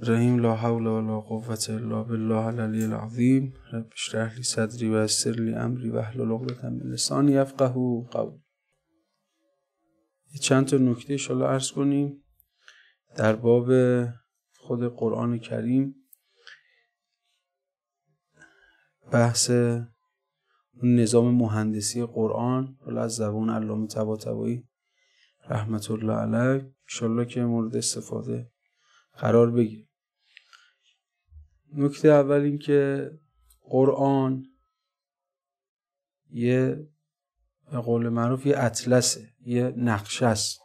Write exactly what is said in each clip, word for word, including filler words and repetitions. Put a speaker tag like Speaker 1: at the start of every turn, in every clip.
Speaker 1: رحیم لا حول ولا قوة الا بالله العلی العظیم. رب اشرح لی صدری و یسر لی امری واحلل عقدة من لسانی یفقهوا قولی. چند تا نکته ان شاء الله عرض کنیم در باب خود قرآن کریم. بحث نظام مهندسی قرآن حالا از زبان علامه طباطبایی رحمت الله علیه ان شاء الله که مورد استفاده قرار بگیره. نکته اول این که قرآن یه به قول معروف یه اطلسه، یه نقشه است.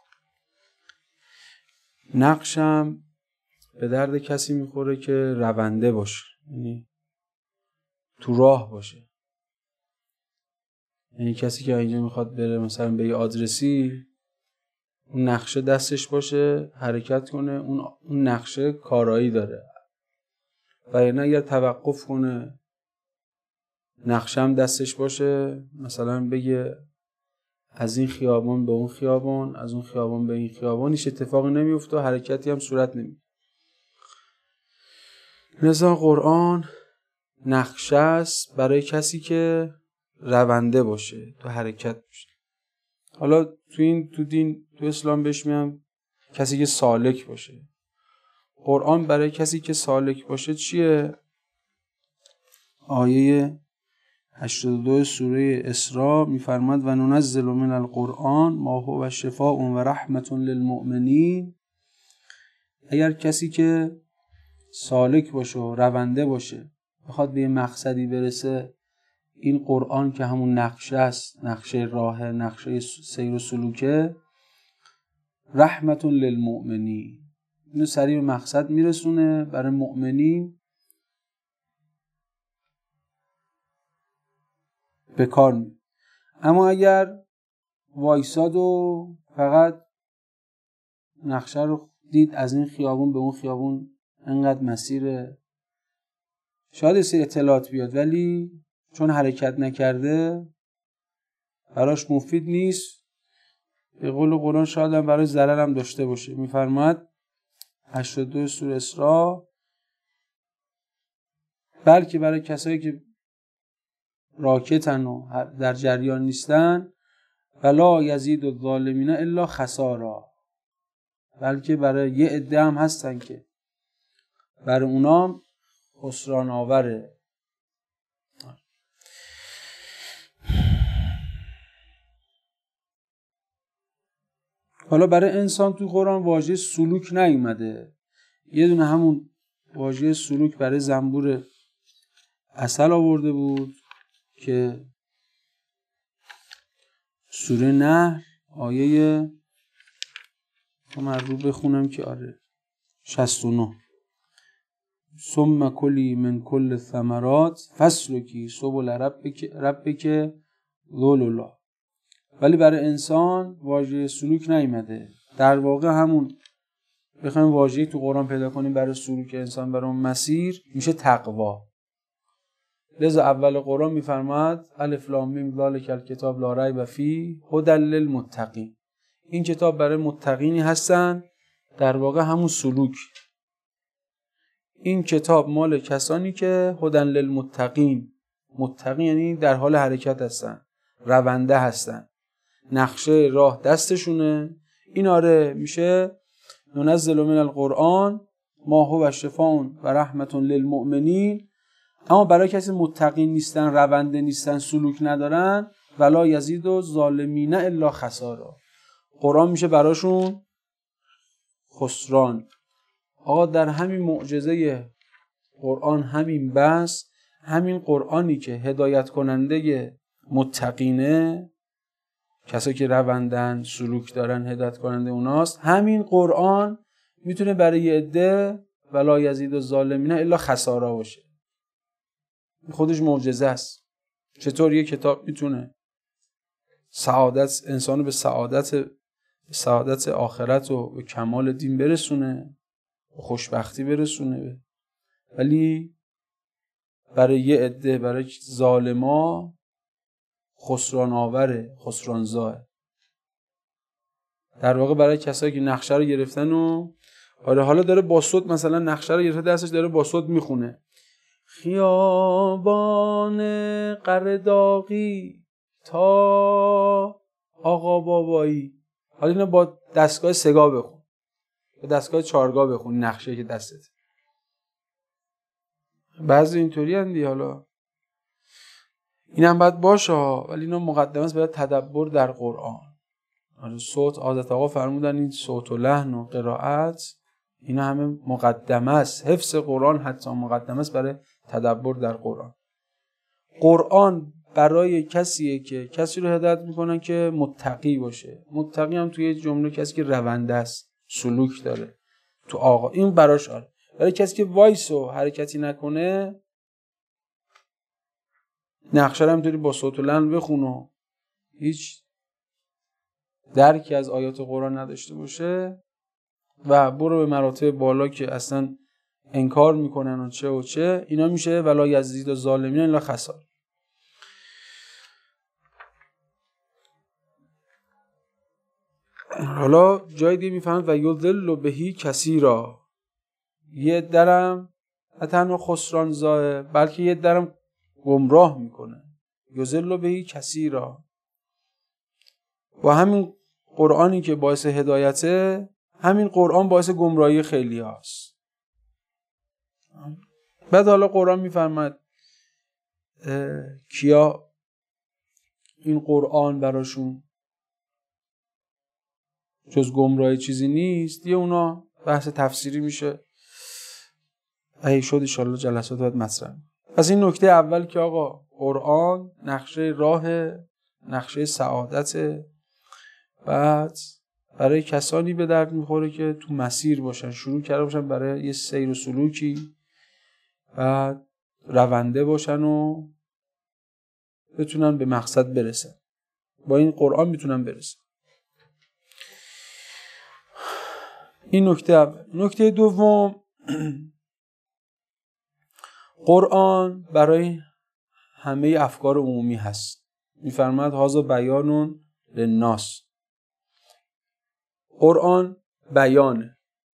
Speaker 1: نقشم به درد کسی میخوره که رونده باشه، یعنی تو راه باشه. یعنی کسی که اینجا میخواد بره مثلا به یه آدرسی، اون نقشه دستش باشه حرکت کنه، اون اون نقشه کارایی داره. و یعنی اگر توقف کنه نقشه هم دستش باشه، مثلا بگه از این خیابان به اون خیابان، از اون خیابان به این خیابان، هیچ اتفاقی نمیفته و حرکتی هم صورت نمیگیره. لذا قرآن نقشه است برای کسی که رونده باشه، تو حرکت باشه. حالا تو این تو دین تو اسلام بهش میگن کسی که سالک باشه. قرآن برای کسی که سالک باشه چیه؟ آیه هشتاد و دو سوره اسراء میفرماد و ننزل من القرآن ما هو شفاء و رحمت للمؤمنین. اگر کسی که سالک باشه و رونده باشه بخواد به یه مقصدی برسه، این قرآن که همون نقشه است، نقشه راه، نقشه سیر و سلوکه، رحمت للمؤمنین، اینو سریع به مقصد میرسونه برای مؤمنین، به کار می. اما اگر وایساد و فقط نقشه رو دید از این خیابون به اون خیابون انقدر مسیره، شاید یه سری اطلاعات بیاد ولی چون حرکت نکرده براش مفید نیست. به قول قرآن شاید هم برای ضرر هم داشته باشه. میفرماد هشتاد و دو سوره اسراء، بلکه برای کسایی که راکتن و در جریان نیستن، ولا یزید الظالمین الا خسارا، بلکه برای یه عده هم هستن که برای اونام خسران آوره. حالا برای انسان تو قرآن واژه سلوک نیومده، یه دونه همون واژه سلوک برای زنبور عسل آورده بود که سوره نحل آیه من رو بخونم که آره شصت و نه، ثم کلی من کل الثمرات فاسلکی سبل ربک ربک ذللا. ولی برای انسان واژه سلوک نیامده. در واقع همون بخوایم واژه‌ای تو قرآن پیدا کنیم برای سلوک انسان، برای اون مسیر، میشه تقوا. لذا اول قرآن میفرماد الف لام میم ذالک الکتاب لا ریب فیه هدی للمتقین. این کتاب برای متقینی هستن، در واقع همون سلوک. این کتاب مال کسانی که هدی للمتقین، متقین یعنی در حال حرکت هستن، رونده هستن، نقشه راه دستشونه. این آره میشه ننزل من القرآن ما هو شفاء و رحمت للمؤمنین. اما برای کسی متقین نیستن، رونده نیستن، سلوک ندارن، ولا یزید الظالمین الا خسارا، قرآن میشه براشون خسران. آقا در همین معجزه قرآن، همین بس، همین قرآنی که هدایت کننده متقینه، کسایی که روندن، سلوک دارن، هدایت کننده اوناست، همین قرآن میتونه برای یه عده ولا یزید الظالمین الا خسارا باشه. خودش معجزه است. چطور یه کتاب میتونه سعادت انسانو به سعادت سعادت آخرت و به کمال دین برسونه، به خوشبختی برسونه، ولی برای یه عده، برای ظالما خسران آوره، خسرانزاه. در واقع برای کسایی که نقشه رو گرفتن و آره حالا داره با صوت مثلا نقشه رو گرفته دستش داره با صوت میخونه. خیابان قرداغی تا آقا بابایی. حالا اینو با دستگاه سگا بخون، با دستگاه چارگاه بخون نقشه که دستت. بعضی اینطوری اندی. حالا اینم باید باشه ولی اینا مقدمه است برای تدبر در قرآن. آره صوت حضرت آقا فرمودن این صوت و لحن و قرائت اینا همه مقدمه است. حفظ قرآن حتی مقدمه است برای تدبر در قرآن. قرآن برای کسیه که کسی رو هدایت میکنن که متقی باشه. متقی هم توی جمله کسی که رونده است، سلوک داره تو آقا، این براش آره. برای کسی که وایس و حرکتی نکنه، نقشه رو همینطوری با صوت و لحن بخونه و هیچ درکی از آیات قرآن نداشته باشه و برو به مراتب بالا که اصلا انکار میکنن و چه و چه، اینا میشه ولا یزید و ظالمین الا خسار. حالا جای دیگه میفهمد و یضل بهی کثیرا، یه درم نه تنها خسران زاه بلکه یه درم گمراه میکنه. یضل بهی کثیرا، و همین قرآنی که باعث هدایته، همین قرآن باعث گمراهی خیلی هاست. بعد حالا قرآن میفرماد کیا این قرآن براشون جز گمراهی چیزی نیست، یه اونا بحث تفسیری میشه اگه شد ان شاء الله جلسات بعد مطرح. پس این نکته اول که آقا قرآن نقشه راه، نقشه سعادت، بعد برای کسانی به درد میخوره که تو مسیر باشن، شروع کرده باشن برای یه سیر و سلوکی، بعد رونده باشن و بتونن به مقصد برسن. با این قرآن میتونن برسن. این نکته اول. نکته دوم، قرآن برای همه افکار عمومی هست. میفرماد هذا بیان للناس. قرآن بیانه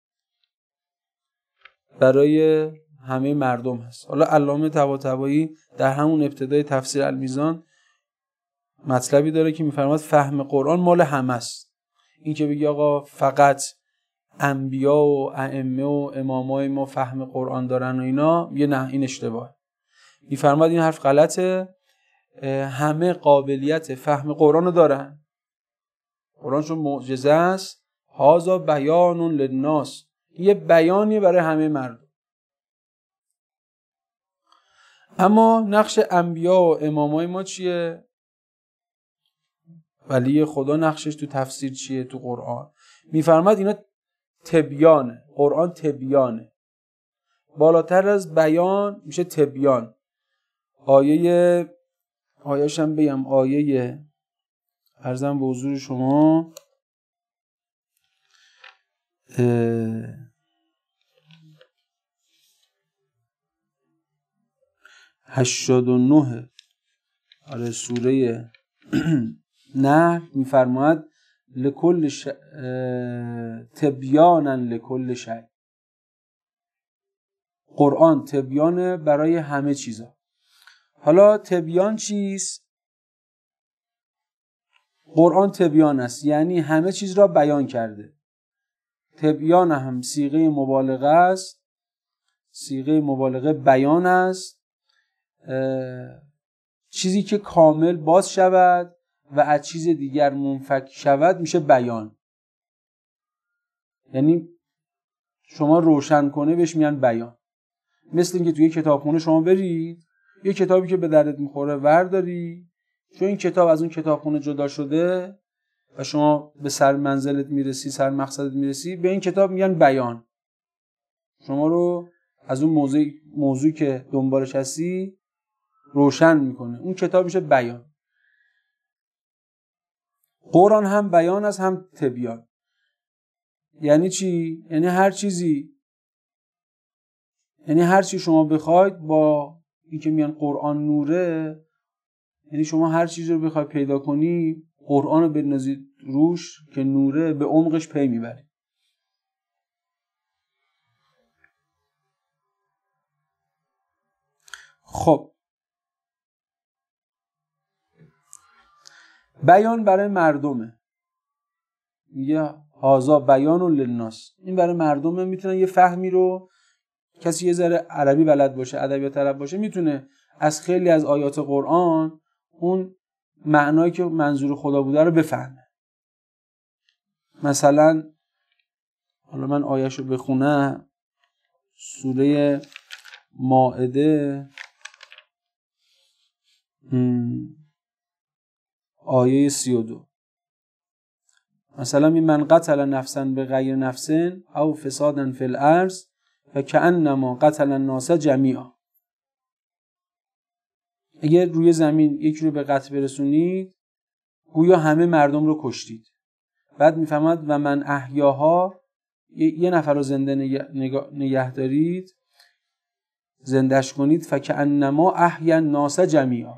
Speaker 1: برای همه مردم هست. حالا علامه طباطبایی در همون ابتدای تفسیر المیزان مطلبی داره که میفرماد فهم قرآن مال همه است. این که بگی آقا فقط انبیا و ائمه و امامای ما فهم قرآن دارن و اینا، یه نه، این اشتباه. میفرماد این حرف غلطه. همه قابلیت فهم قرآن رو دارن. قرآن چون معجزه است، هذا بیان للناس، یه بیانی برای همه مردم. اما نقش انبیا و امامای ما چیه؟ ولی خدا نقشش تو تفسیر چیه؟ تو قرآن میفرماد اینا تبیانه. قرآن تبیانه، بالاتر از بیان میشه تبیان. آیه آیه‌شم بگم، آیه عرضم به حضور شما هشتاد و نه آره سوره نه میفرماید لکل ش... تبیانا لکل شیء. قرآن تبیانه برای همه چیزا. حالا تبیان چیست؟ قرآن تبیان است، یعنی همه چیز را بیان کرده. تبیان هم صیغه مبالغه است، صیغه مبالغه بیان است، چیزی که کامل باز شود و از چیز دیگر منفک شود میشه بیان. یعنی شما روشن کنه بهش میگن بیان. مثل اینکه توی کتابخونه شما برید یه کتابی که به دردت میخوره ورداری، چون این کتاب از اون کتابخونه جدا شده و شما به سر منزلت میرسی، سر مقصدت میرسی، به این کتاب میگن بیان. شما رو از اون موضوع موضوعی که دنبالش هستی روشن میکنه. اون کتاب میشه بیان. قرآن هم بیان است هم تبیان. یعنی چی؟ یعنی هر چیزی، یعنی هر چی شما بخواید، با این که میگن قرآن نوره، یعنی شما هر چیزی رو بخوای پیدا کنی قرآن رو بنازید روش که نوره، به عمقش پی میبری. خب بیان برای مردمه، میگه هازا بیان للناس، این برای مردمه. میتونن یه فهمی رو، کسی یه ذره عربی بلد باشه، ادبیات عرب باشه، میتونه از خیلی از آیات قرآن اون معنایی که منظور خدا بوده رو بفهمه. مثلا حالا من آیه‌شو بخونم، سوره مائده آیه سی و دو، مثلا من قتل نفسا به غیر نفس او فسادا فی الارض فکأنما قتل الناس جمیعا. اگر روی زمین یکی رو به قتل برسونید گویا همه مردم رو کشتید. بعد میفهمد و من احیاها، یه نفر رو زنده نگه, نگه دارید، زندش کنید، فکأنما احیا الناس جمیعا.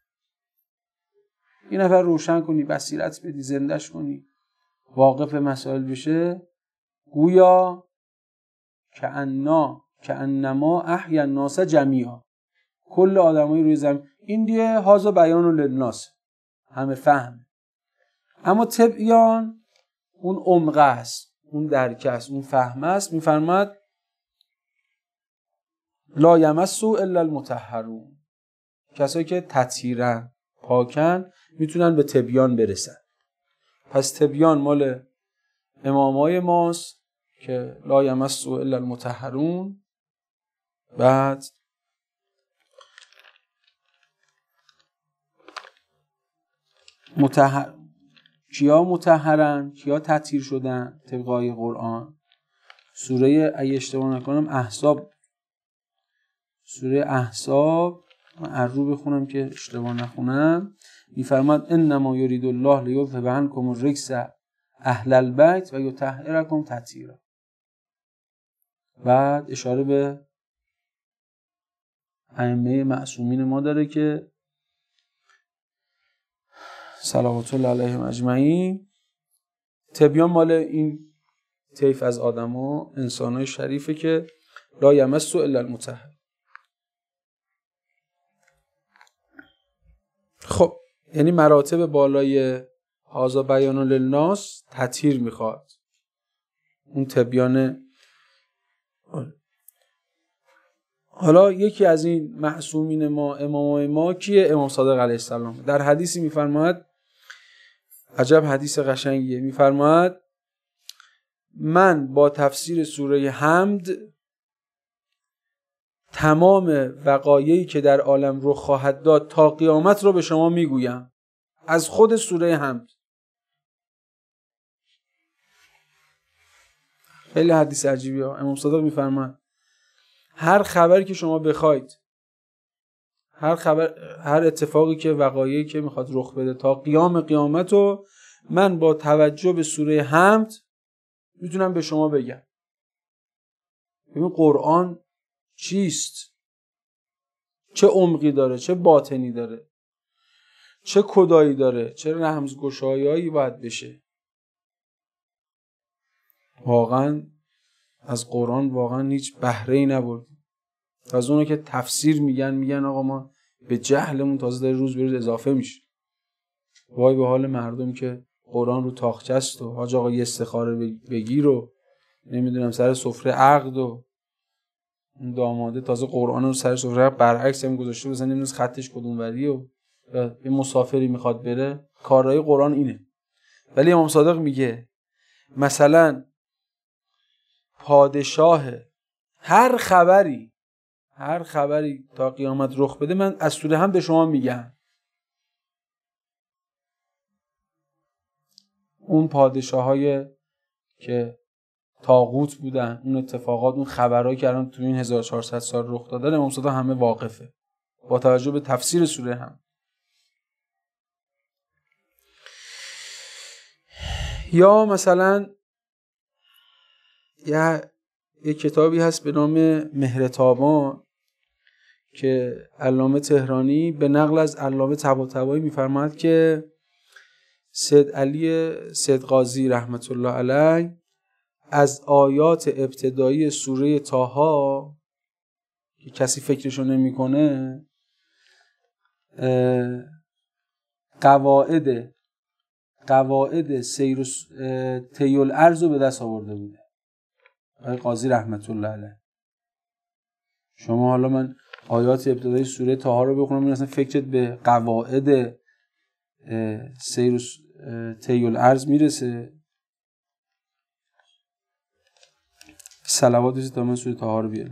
Speaker 1: یه نفر روشن کنی، بصیرت بدی، زندش کنی، واقف مسائل بشه، گویا کأننا کأنما احیا الناس جمیعا، کل آدمای روی زمین. این دیگه هازا بیان للناس، همه فهم. اما تبیان اون عمق است، اون درک است، اون فهم است. میفرماد لا یمسو الا المطهرون، کسایی که تطهیرن، پاکن، میتونن به تبیان برسن. پس تبیان مال امامای ماست که لا یمسو الا المطهرون. بعد مطهر، کیا مطهرن، کیا تطهیر شدن طبق آیه قرآن؟ سوره اگه اشتباه نکنم احزاب، سوره احزاب، من ارو بخونم که اشتباه نخونم. میفرماد انما یرید الله لیذهب عنکم الرجس اهل البیت و یطهرکم تطهیرا. بعد اشاره به ائمه معصومین ما داره که صلوات الله علیهم اجمعین. تبیان مال این طیف از آدما، انسانای شریفه که لا یمسو الا المطهر. خب یعنی مراتب بالای هازا بیان للناس تطهیر میخواد، اون تبیان. حالا یکی از این معصومین ما، امامای ما کیه؟ امام صادق علیه السلام. در حدیثی میفرماید، عجب حدیث قشنگیه، میفرماید من با تفسیر سوره حمد تمام وقایعی که در عالم رخ خواهد داد تا قیامت رو به شما میگویم، از خود سوره حمد. خیلی حدیث عجیبیه. امام صادق میفرماید هر خبری که شما بخواید، هر خبر، هر اتفاقی که، وقایعی که میخواد رخ بده تا قیام قیامت رو من با توجه به سوره حمد میتونم به شما بگم. ببین قرآن چیست، چه عمقی داره، چه باطنی داره، چه کدایی داره، چه رمزگشایایی باید بشه. واقعا از قرآن واقعا هیچ بهره‌ای نبردیم. از اونو که تفسیر میگن میگن آقا ما به جهلمون تازه داره روز به روز اضافه میشه. وای به حال مردم که قرآن رو تاخچه است و حاج آقا یه استخاره بگیر و نمیدونم سر سفره عقد و اون داماده تازه قرآن رو سر سفره برعکس هم گذاشته بزن نمیدونم خطش کدوم وری و یه مسافری میخواد بره. کارهای قرآن اینه. ولی امام صادق میگه مثلا پادشاه هر خبری هر خبری تا قیامت رخ بده من از سوره هم به شما میگم. اون پادشاهایی که طاغوت بودن، اون اتفاقات، اون خبرایی که الان تو این هزار و چهارصد سال رخ داده، امام صادق همه واقفه با توجه به تفسیر سوره هم. یا مثلا یه یه کتابی هست به نام مهرتابان که علامه تهرانی به نقل از علامه طباطبایی میفرماید که سید علی سید قاضی رحمت الله علیه از آیات ابتدایی سوره طه که کسی فکرشو نمیکنه قواعد قواعد سیر طی الارض رو به دست آورده بوده آقای قاضی رحمت الله علیه. شما حالا من آیات ابتدای سوره طه رو بخونم این اصلا فکرت به قواعد سیر طی الارض میرسه. صلوات تا من سوره طه رو بیارم.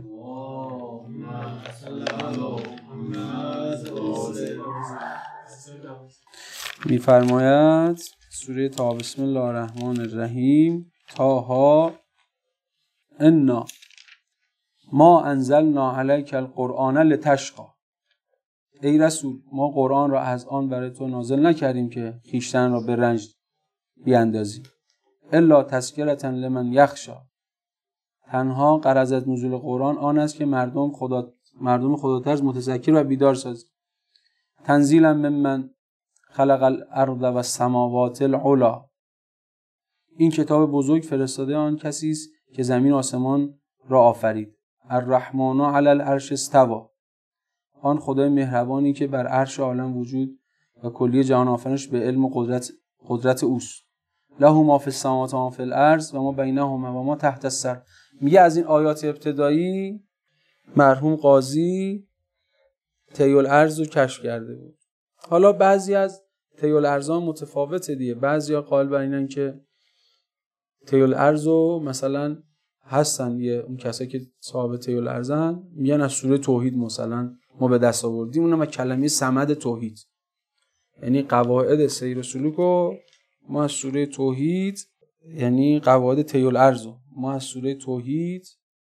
Speaker 1: میفرماید سوره طه بسم الله الرحمن الرحیم طه انا ما انزلنا علیک القرآن لتشقی. ای رسول ما قرآن را از آن برای تو نازل نکردیم که خویشتن را به رنج بیاندازی. الا تذکرة لمن یخشی. تنها غرض از نزول قرآن آن است که مردم خدا مردم خداترس متذکر و بیدار سازی. تنزیلا ممن خلق الارض و السماوات العلا. این کتاب بزرگ فرستاده آن کسی است که زمین و آسمان را آفرید. الرحمن علی العرش استوى. آن خدای مهربانی که بر عرش عالم وجود و کلی جهان آفرینش به علم و قدرت قدرت اوست. له ما فی السماوات و ما فی الارض و ما بینهما و ما تحت الثری. میگه از این آیات ابتدایی مرحوم قاضی طی الارض رو کشف کرده بود. حالا بعضی از طی الارض ها متفاوته دیگه. بعضیا قائل بر اینن که طی الارض رو مثلا هستن یه اون کسایی که صاحب طی الارضن میگن از سوره توحید مثلا ما به دست آوردیم اونم از کلمه صمد توحید، یعنی قواعد سیر و سلوک رو ما از سوره توحید، یعنی قواعد طی الارض ما از سوره توحید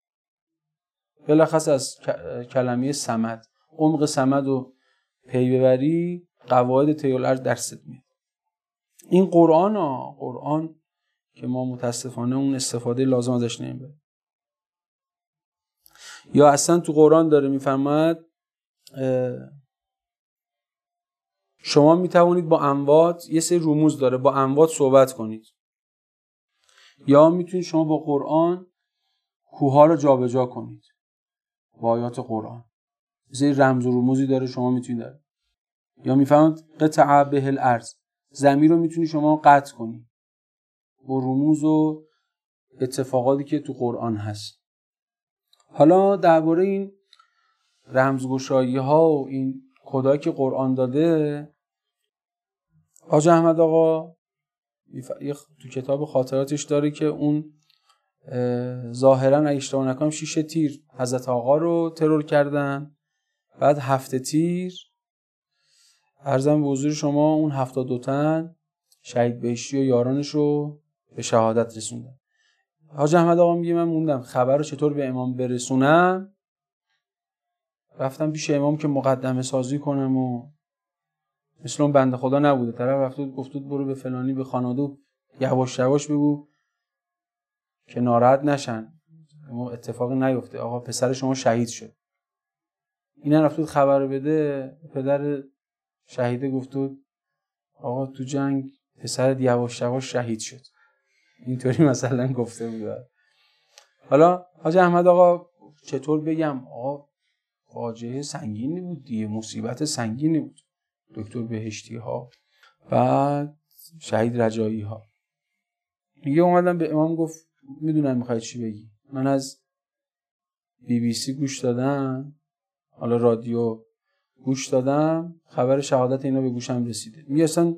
Speaker 1: بلخص از کلمه صمد، عمق صمد و پی ببری قواعد طی الارض درست میاد. این قرآن ها قرآن که ما متاسفانه اون استفاده لازم ازش نمیبریم. یا اصلا تو قرآن داره میفرماید شما میتوانید با اموات، یه سری رموز داره، با اموات صحبت کنید. یا میتونید شما با قرآن کوها رو جابجا کنید با آیات قرآن. یه سری رمز و رموزی داره شما میتونید داره. یا میفهمید قطع به الارض، زمین رو میتونید شما قطع کنید با رموز و اتفاقاتی که تو قرآن هست. حالا درباره این رمزگشایی ها و این کدایی که قرآن داده، حاج احمد آقا تو کتاب خاطراتش داره که اون ظاهرا اگه اشتباه نکنم شیش تیر حضرت آقا رو ترور کردن، بعد هفت تیر عرضم به حضور شما اون هفتاد دو تن شهید بهشتی و یارانش رو به شهادت رسوندن. حاج احمد آقا میگه من موندم خبر رو چطور به امام برسونم. رفتم پیش امام که مقدمه سازی کنم و مثل اون بنده خدا نبوده. طرف رفت گفت برو به فلانی به خانواده یواش یواش بگو که ناراحت نشن، اتفاقی نیفته، آقا پسر شما شهید شد. اینا رفت خبر رو بده. پدر شهیده گفت آقا تو جنگ پسرت یواش یواش شهید شد. اینطوری مثلا گفته بود. حالا حاج احمد آقا چطور بگم، آقا فاجعه سنگینی بود دیگه، مصیبت سنگینی بود. دکتر بهشتی ها بعد شهید رجایی ها. میگه اومدم به امام گفت میدونم میخوای چی بگی، من از بی بی سی گوش دادم، حالا رادیو گوش دادم، خبر شهادت اینا به گوشم رسیده. میگه اصلا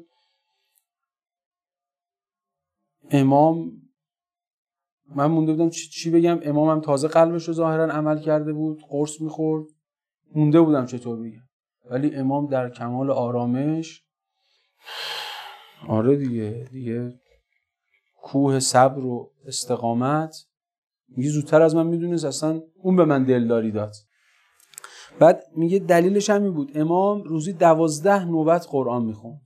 Speaker 1: امام، من مونده بودم چی بگم، امامم تازه قلبش رو ظاهرا عمل کرده بود، قرص میخورد، مونده بودم چطور بگم. ولی امام در کمال آرامش، آره دیگه دیگه کوه صبر و استقامت، میگه زودتر از من میدونست، اصلا اون به من دلداری داد. بعد میگه دلیلش هم این بود امام روزی دوازده نوبت قرآن میخوند.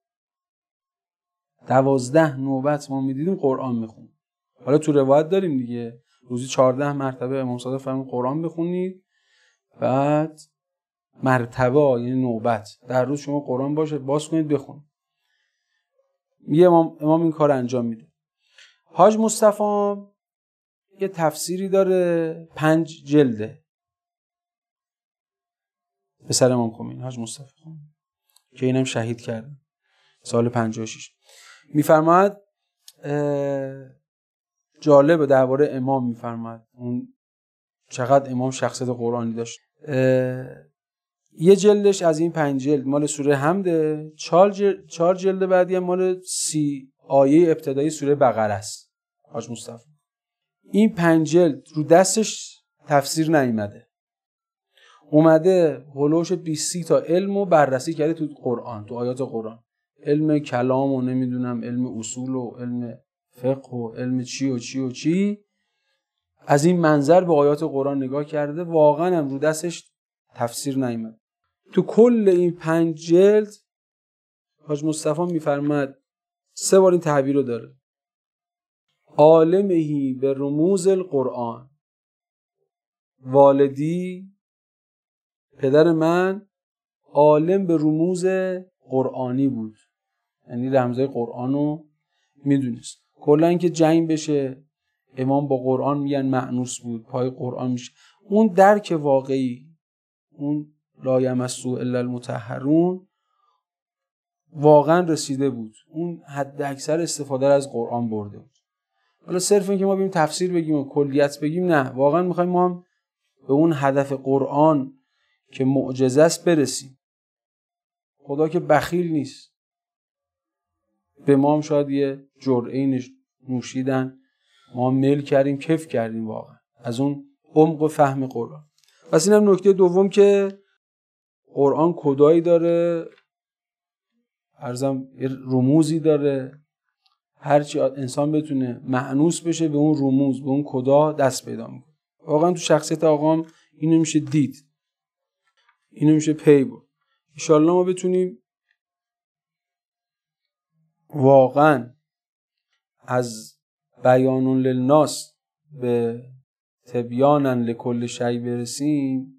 Speaker 1: دوازده نوبت ما میدیدیم قرآن میخوند. حالا تو روایت داریم دیگه روزی چهارده مرتبه امام صادق فرمود قرآن بخونید، بعد مرتبه یعنی نوبت در روز شما قرآن باشه باز کنید بخونید. میگه امام, امام این کار انجام میده. حاج مصطفی یه تفسیری داره پنج جلده، پسر امام خمینی حاج مصطفی خان که اینم شهید کردن سال پنجاه و شش. میفرماد جالب درباره امام میفرماد اون چقدر امام شخصیت قرآنی داشت. یه جلدش از این پنج جلد مال سوره حمده، چهار جلد, چهار جلد بعدی هم مال سی آیه ابتدایی سوره بقره است. حاج مصطفی این پنج جلد رو دستش تفسیر نیامده، اومده هولوش بیست تا علم رو بررسی کرده تو قرآن، تو آیات قرآن، علم کلام و نمیدونم علم اصول و علم فقه و علم چی و چی و چی. از این منظر به آیات قرآن نگاه کرده، واقعا هم رو دستش تفسیر نیامد. تو کل این پنج جلد حاج مصطفی میفرماد سه بار این تعبیر رو داره: عالمهی به رموز القرآن، والدی پدر من عالم به رموز قرآنی بود، یعنی رمزای قرآن رو میدونست. کلا اینکه جنگ بشه امام با قرآن میگن مأنوس بود، پای قرآن میشه. اون درک واقعی، اون لا یمسه الا المطهرون واقعا رسیده بود، اون حد اکثر استفاده از قرآن برده بود. حالا صرف این که ما بیم تفسیر بگیم و کلیت بگیم نه، واقعا میخوایم ما هم به اون هدف قرآن که معجزه است برسیم. خدا که بخیل نیست، به ما هم شاید یه جرعه‌ای نوشیدن، ما میل کردیم، کیف کردیم واقعا از اون عمق و فهم قرآن. پس اینم نکته دوم که قرآن کدایی داره، عرضم رموزی داره، هرچی انسان بتونه مأنوس بشه به اون رموز، به اون کدا دست پیدا میکنه. واقعا تو شخصیت آقام اینو میشه دید، اینو میشه پی برد. ان شاءالله ما بتونیم واقعا از بیان للناس به تبیانا لکل شیء برسیم.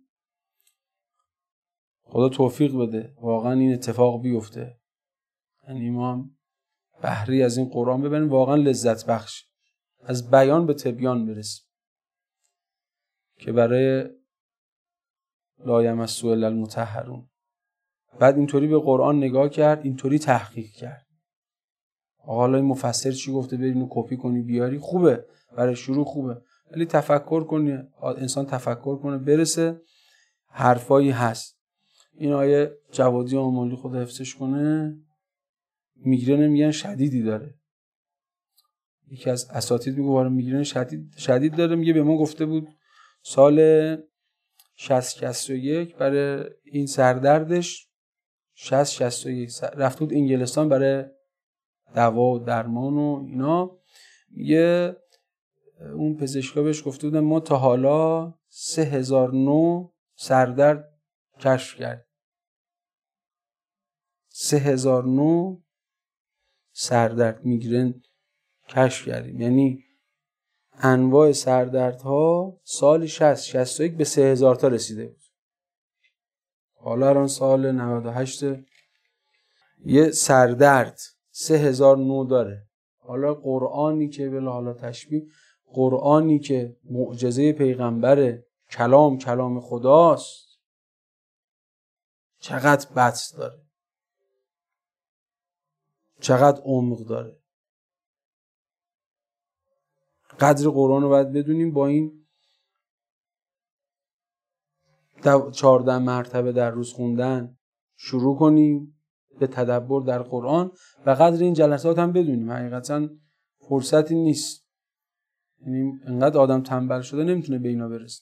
Speaker 1: خدا توفیق بده واقعا این اتفاق بیفته، یعنی ما هم بهره از این قرآن ببریم، واقعا لذت بخش از بیان به تبیان برسیم که برای لا یمسه الا المطهرون. بعد اینطوری به قرآن نگاه کرد، اینطوری تحقیق کرد. حالا این مفسر چی گفته بری اینو کپی کنی بیاری، خوبه برای شروع خوبه، ولی تفکر کنی، انسان تفکر کنه برسه. حرفایی هست این آیه جوادی آملی خدا حفظش کنه، میگرن میگن شدیدی داره. یکی از اساتید میگه وارد میگرن شدید شدید داره، میگه به ما گفته بود سال شصت شصت و یک برای این سردردش، شصت شصت و یک رفت بود انگلستان برای دوا و درمان و اینا. میگه اون پزشکا بهش گفته بودن ما تا حالا سه هزار نوع سردرد کشف کرد، سه هزار نوع سردرد میگرن کشف کردیم، یعنی انواع سردردها سال شصت شصت و یک به سه هزار تا رسیده بود. حالا الان سال نود و هشت یه سردرد سه هزار نوع داره. حالا قرآنی که بلا حالا تشبیه، قرآنی که معجزه پیغمبره، کلام کلام خداست، چقدر بطس داره، چقدر عمق داره. قدر قرآن رو باید بدونیم. با این چهارده مرتبه در روز خوندن شروع کنیم به تدبر در قرآن و قدر این جلسات هم بدونیم. حقیقتا فرصتی نیست، یعنی انقدر آدم تنبل شده نمیتونه به اینا برسه.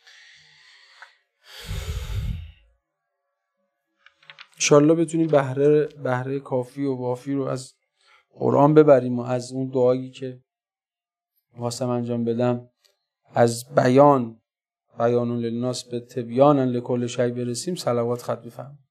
Speaker 1: انشالله بتونیم بهره بهره کافی و وافی رو از قرآن ببریم و از اون دعایی که واسم انجام بدم از بیان بیان للناس به تبیانا لکل شیء برسیم. صلوات خط بفرمایید.